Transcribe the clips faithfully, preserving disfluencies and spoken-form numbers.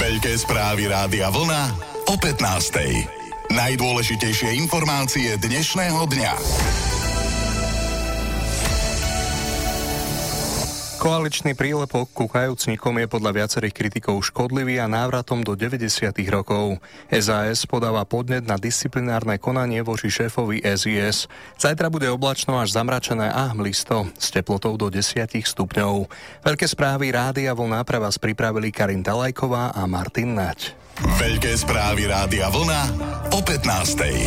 Veľké správy Rádia Vlna o pätnástej. Najdôležitejšie informácie dnešného dňa. Koaličný prílepok ku kajúcnikom je podľa viacerých kritikov škodlivý a návratom do deväťdesiatych rokov. es a es podáva podnet na disciplinárne konanie voči šéfovi es í es. Zajtra bude oblačno až zamračené a hmlisto s teplotou do desať stupňov. Veľké správy Rádia Vlna pre vás pripravili Karin Talajková a Martin Nať. Veľké správy Rádia Vlna o pätnástej.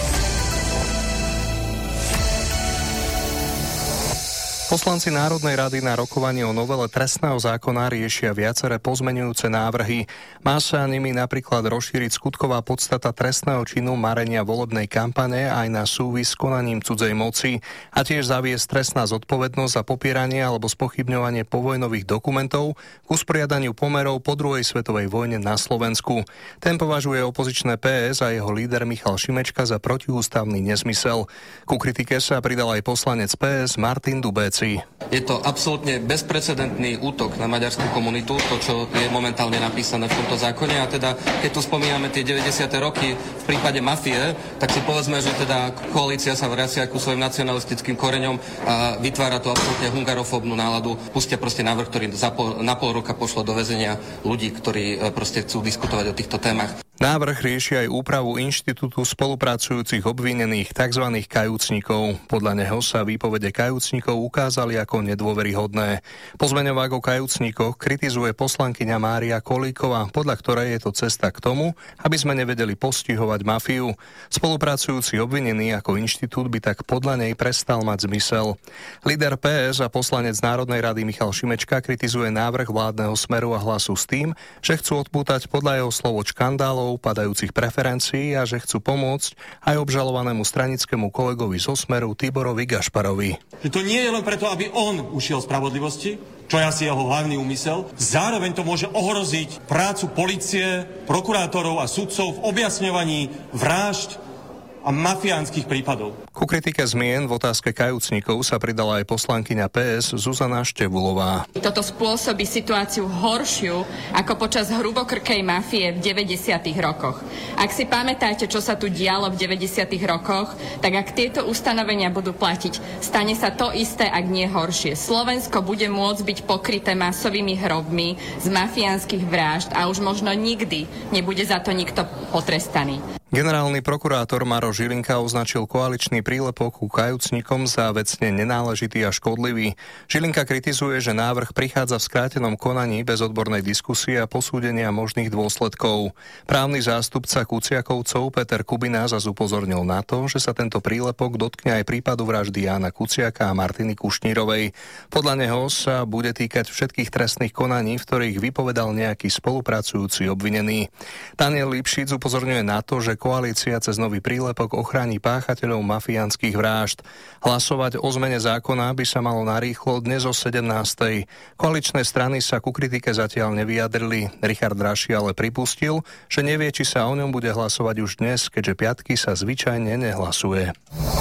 Poslanci Národnej rady na rokovanie o novele trestného zákona riešia viaceré pozmeňujúce návrhy. Má sa nimi napríklad rozšíriť skutková podstata trestného činu marenia volebnej kampane aj na súvis s konaním cudzej moci a tiež zaviesť trestná zodpovednosť za popieranie alebo spochybňovanie povojnových dokumentov k usporiadaniu pomerov po druhej svetovej vojne na Slovensku. Ten považuje opozičné pé es a jeho líder Michal Šimečka za protiústavný nezmysel. Ku kritike sa pridal aj poslanec pé es Martin Dubec. Je to absolútne bezprecedentný útok na maďarskú komunitu, to, čo je momentálne napísané v tomto zákone. A teda, keď tu spomíname tie deväťdesiate roky v prípade mafie, tak si povedzme, že teda koalícia sa vracia ku svojim nacionalistickým koreňom a vytvára to absolútne hungarofóbnu náladu. Pustia proste návrh, ktorý za pol, na pol roka pošlo do väzenia ľudí, ktorí proste chcú diskutovať o týchto témach. Návrh rieši aj úpravu inštitútu spolupracujúcich obvinených tzv. Kajúcnikov. Podľa neho sa výpovede kajúcnikov ukázali ako nedôveryhodné. Pozmeňovák o kajúcnikoch kritizuje poslankyňa Mária Kolíková, podľa ktorej je to cesta k tomu, aby sme nevedeli postihovať mafiu. Spolupracujúci obvinený ako inštitút by tak podľa nej prestal mať zmysel. Líder pé es a poslanec Národnej rady Michal Šimečka kritizuje návrh vládneho Smeru a Hlasu s tým, že chcú odpútať podľa jeho slovo škandálov padajúcich preferencií a že chcú pomôcť aj obžalovanému stranickému kolegovi zo Smeru Tiborovi Gašparovi. Že to nie je len preto, aby on ušiel spravodlivosti, čo je asi jeho hlavný úmysel. Zároveň to môže ohroziť prácu polície, prokurátorov a sudcov v objasňovaní vražd a mafiánskych prípadov. Ku kritike zmien v otázke kajúcnikov sa pridala aj poslankyňa pé es Zuzana Števulová. Toto spôsobí situáciu horšiu ako počas hrubokrkej mafie v deväťdesiatych rokoch. Ak si pamätáte, čo sa tu dialo v deväťdesiatych rokoch, tak ak tieto ustanovenia budú platiť, stane sa to isté, ak nie horšie. Slovensko bude môcť byť pokryté masovými hrobmi z mafiánskych vražd a už možno nikdy nebude za to nikto potrestaný. Generálny prokurátor Maro Žilinka označil koaličný prílepok ku kajúcnikom za vecne nenáležitý a škodlivý. Žilinka kritizuje, že návrh prichádza v skrátenom konaní bez odbornej diskusie a posúdenia možných dôsledkov. Právny zástupca Kuciakovcov Peter Kubina zas upozornil na to, že sa tento prílepok dotkne aj prípadu vraždy Jána Kuciaka a Martiny Kušnírovej. Podľa neho sa bude týkať všetkých trestných konaní, v ktorých vypovedal nejaký spolupracujúci obvinený. Daniel Lipšic upozorňuje na to, že koalícia cez nový prílepok ochráni páchateľov mafiánskych vražd. Hlasovať o zmene zákona by sa malo narýchlo dnes o sedemnástej. Koaličné strany sa ku kritike zatiaľ nevyjadrili. Richard Raši ale pripustil, že nevie, či sa o ňom bude hlasovať už dnes, keďže piatky sa zvyčajne nehlasuje.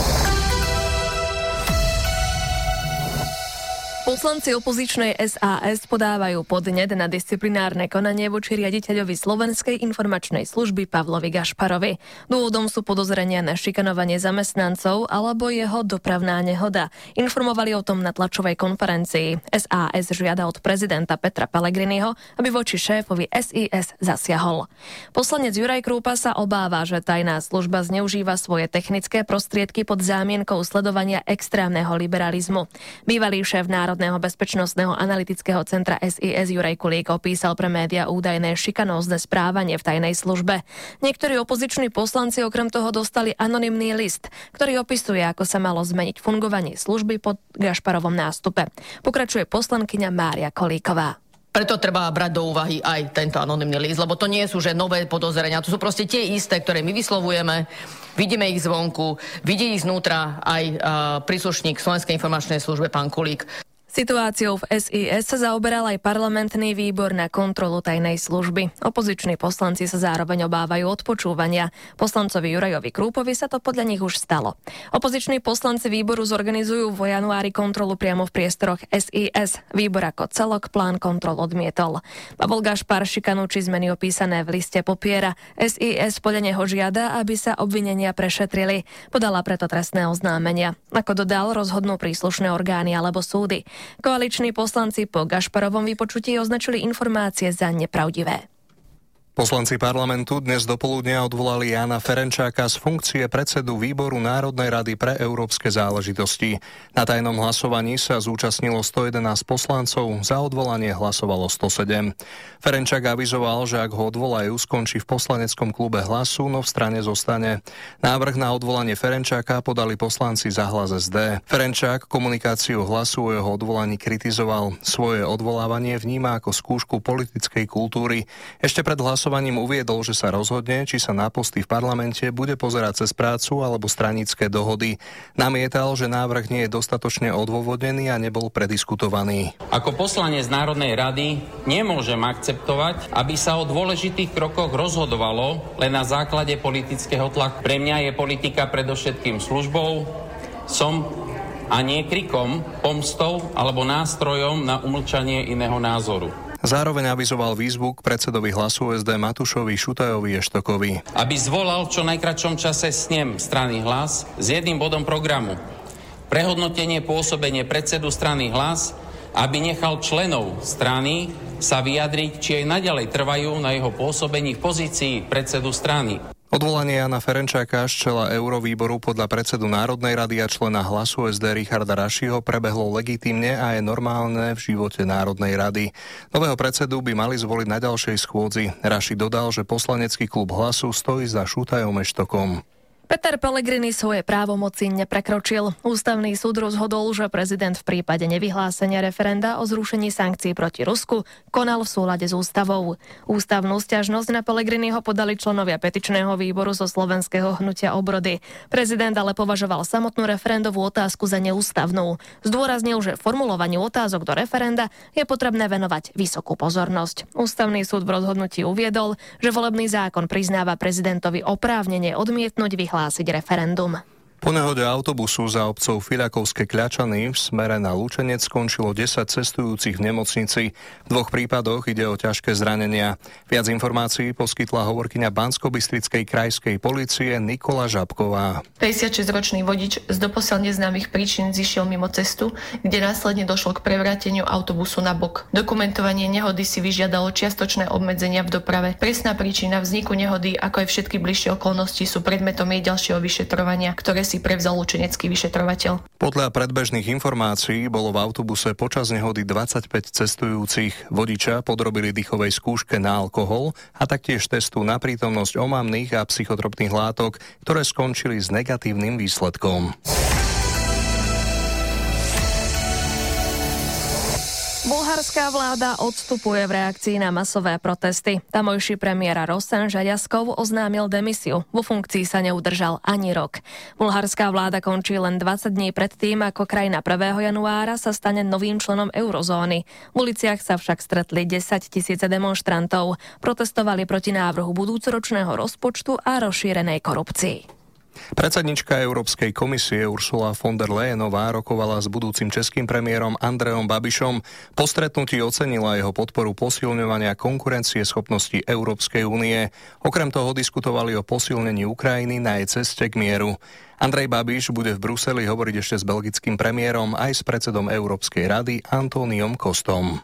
Poslanci opozičnej es a es podávajú podnet na disciplinárne konanie voči riaditeľovi Slovenskej informačnej služby Pavlovi Gašparovi. Dôvodom sú podozrenia na šikanovanie zamestnancov alebo jeho dopravná nehoda. Informovali o tom na tlačovej konferencii. es a es žiada od prezidenta Petra Pellegriniho, aby voči šéfovi es í es zasiahol. Poslanec Juraj Krúpa sa obáva, že tajná služba zneužíva svoje technické prostriedky pod zámienkou sledovania extrémneho liberalizmu. Bývalý šéf Národného bezpečnostného analytického centra es í es Juraj Kulík opísal pre médiá údajné šikanózne správanie v tajnej službe. Niektorí opoziční poslanci okrem toho dostali anonymný list, ktorý opisuje, ako sa malo zmeniť fungovanie služby po Gašparovom nástupe. Pokračuje poslankyňa Mária Kolíková. Preto treba brať do úvahy aj tento anonymný list, lebo to nie sú že nové podozrenia, to sú proste tie isté, ktoré my vyslovujeme, vidíme ich zvonku, vidí ich znútra aj uh, príslušník Slovenskej informačnej službe pán Kulík. Situáciou v es í es sa zaoberal aj parlamentný výbor na kontrolu tajnej služby. Opoziční poslanci sa zároveň obávajú odpočúvania. Poslancovi Jurajovi Krúpovi sa to podľa nich už stalo. Opoziční poslanci výboru zorganizujú vo januári kontrolu priamo v priestoroch es í es. Výbor ako celok plán kontrol odmietol. Pavol Gašpar šikanu či zmeny opísané v liste popiera. es í es podľa neho žiada, aby sa obvinenia prešetrili. Podala preto trestné oznámenia. Ako dodal, rozhodnú príslušné orgány alebo súdy. Koaliční poslanci po Gašparovom vypočutí označili informácie za nepravdivé. Poslanci parlamentu dnes dopoludnia odvolali Jána Ferenčáka z funkcie predsedu výboru Národnej rady pre európske záležitosti. Na tajnom hlasovaní sa zúčastnilo sto jedenásť poslancov, za odvolanie hlasovalo sto sedem. Ferenčák avizoval, že ak ho odvolajú, skončí v poslaneckom klube Hlasu, no v strane zostane. Návrh na odvolanie Ferenčáka podali poslanci za Hlas es dé. Ferenčák komunikáciu Hlasu o jeho odvolaní kritizoval. Svoje odvolávanie vníma ako skúšku politickej kultúry. Ešte pred hlasovaním Hlasovaním uviedol, že sa rozhodne, či sa na posty v parlamente bude pozerať cez prácu alebo stranické dohody. Namietal, že návrh nie je dostatočne odôvodnený a nebol prediskutovaný. Ako poslanec Národnej rady nemôžem akceptovať, aby sa o dôležitých krokoch rozhodovalo len na základe politického tlaku. Pre mňa je politika predovšetkým službou, som a nie krikom, pomstou alebo nástrojom na umlčanie iného názoru. Zároveň avizoval výzvu k predsedovi Hlasu es dé Matúšovi Šutajovi Eštokovi. Aby zvolal v čo najkratšom čase snem strany Hlas s jedným bodom programu. Prehodnotenie pôsobenie predsedu strany Hlas, aby nechal členov strany sa vyjadriť, či aj naďalej trvajú na jeho pôsobení v pozícii predsedu strany. Odvolanie Jána Ferenčáka z čela Eurovýboru podľa predsedu Národnej rady a člena Hlasu es dé Richarda Rašiho prebehlo legitímne a je normálne v živote Národnej rady. Nového predsedu by mali zvoliť na ďalšej schôdzi. Raši dodal, že poslanecký klub Hlasu stojí za Šutajom Eštokom. Peter Pellegrini svoje právomoci neprekročil. Ústavný súd rozhodol, že prezident v prípade nevyhlásenia referenda o zrušení sankcií proti Rusku konal v súlade s ústavou. Ústavnú sťažnosť na Pellegriniho podali členovia petičného výboru zo slovenského hnutia Obrody. Prezident ale považoval samotnú referendovú otázku za neústavnú. Zdôraznil, že formulovaniu otázok do referenda je potrebné venovať vysokú pozornosť. Ústavný súd v rozhodnutí uviedol, že volebný zákon priznáva prezidentovi oprávnenie odmietnúť vyhlásenie hlásiť referendum. Po nehode autobusu za obcov Filiakovské Kľačany v smere na Lučenec skončilo desať cestujúcich v nemocnici. V dvoch prípadoch ide o ťažké zranenia. Viac informácií poskytla hovorkyňa Banskobystrickej krajskej polície Nikola Žabková. päťdesiatšesťročný vodič z doposiaľ neznámych príčin zišiel mimo cestu, kde následne došlo k prevráteniu autobusu na bok. Dokumentovanie nehody si vyžiadalo čiastočné obmedzenia v doprave. Presná príčina vzniku nehody, ako aj všetky bližšie okolnosti, sú predmetom jej ďalšieho vyšetrovania, ktoré si prevzal lučenecký vyšetrovateľ. Podľa predbežných informácií bolo v autobuse počas nehody dvadsaťpäť cestujúcich. Vodiča podrobili dýchovej skúške na alkohol a taktiež testu na prítomnosť omamných a psychotropných látok, ktoré skončili s negatívnym výsledkom. Bulharská vláda odstupuje v reakcii na masové protesty. Tamojší premiér Rosan Žaďaskov oznámil demisiu. Vo funkcii sa neudržal ani rok. Bulharská vláda končí len dvadsať dní pred tým, ako krajina prvého januára sa stane novým členom eurozóny. V uliciach sa však stretli desaťtisíce demonštrantov. Protestovali proti návrhu budúcoročného rozpočtu a rozšírenej korupcii. Predsednička Európskej komisie Ursula von der Leyenová rokovala s budúcim českým premiérom Andrejom Babišom. Po stretnutí ocenila jeho podporu posilňovania konkurencieschopnosti Európskej únie. Okrem toho diskutovali o posilnení Ukrajiny na jej ceste k mieru. Andrej Babiš bude v Bruseli hovoriť ešte s belgickým premiérom aj s predsedom Európskej rady Antóniom Kostom.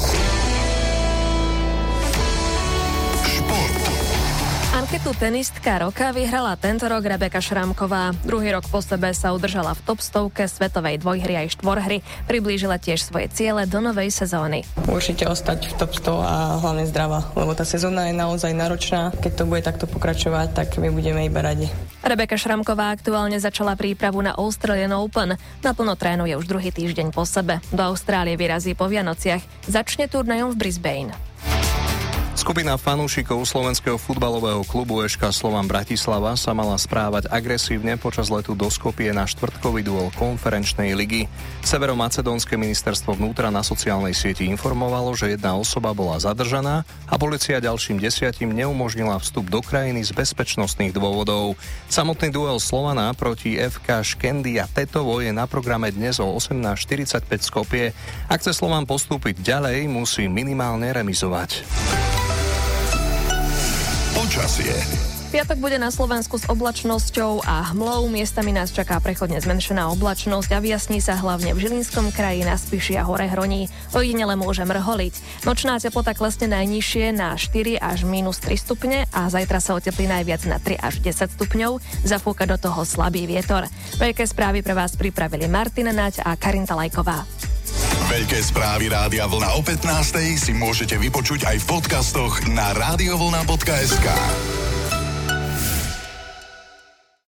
Anketu tenistka roka vyhrala tento rok Rebeka Šramková. Druhý rok po sebe sa udržala v top stovke svetovej dvojhry aj štvorhry. Priblížila tiež svoje ciele do novej sezóny. Určite ostať v top sto a hlavne zdravá, lebo tá sezóna je naozaj náročná. Keď to bude takto pokračovať, tak my budeme iba radi. Rebeka Šramková aktuálne začala prípravu na Australian Open. Naplno trénuje už druhý týždeň po sebe. Do Austrálie vyrazí po Vianociach. Začne turnajom v Brisbane. Skupina fanúšikov slovenského futbalového klubu eš ká Slovan Bratislava sa mala správať agresívne počas letu do Skopie na štvrtkový duel konferenčnej ligy. Severomacedónske ministerstvo vnútra na sociálnej sieti informovalo, že jedna osoba bola zadržaná a polícia ďalším desiatim neumožnila vstup do krajiny z bezpečnostných dôvodov. Samotný duel Slovana proti ef ká Škendia Tetovo je na programe dnes o osemnásť štyridsaťpäť v Skopie. Ak chce Slovan postúpiť ďalej, musí minimálne remizovať. Počasie. Piatok bude na Slovensku s oblačnosťou a hmlou. Miestami nás čaká prechodne zmenšená oblačnosť a vyjasní sa hlavne v Žilinskom kraji, na Spiši a Hore Hroní. Ojedinele môže mrholiť. Nočná teplota klesne najnižšie na štyri až mínus tri stupne a zajtra sa oteplí najviac na tri až desať stupňov. Zafúka do toho slabý vietor. Veľké správy pre vás pripravili Martina Naď a Karinta Lajková. Veľké správy Rádia Vlna o pätnástej si môžete vypočuť aj v podcastoch na radiovlna bodka es ká.